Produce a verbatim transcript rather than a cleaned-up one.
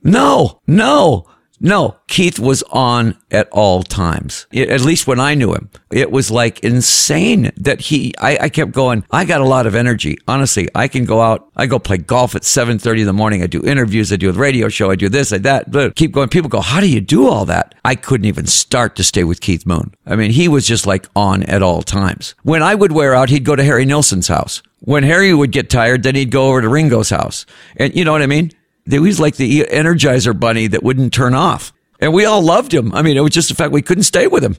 No, no. No, Keith was on at all times, at least when I knew him. It was like insane that he, I, I kept going, I got a lot of energy. Honestly, I can go out, I go play golf at seven thirty in the morning. I do interviews, I do a radio show, I do this, I that, but keep going. People go, how do you do all that? I couldn't even start to stay with Keith Moon. I mean, he was just like on at all times. When I would wear out, he'd go to Harry Nilsson's house. When Harry would get tired, then he'd go over to Ringo's house. And you know what I mean? He was like the Energizer bunny that wouldn't turn off. And we all loved him. I mean, it was just the fact we couldn't stay with him.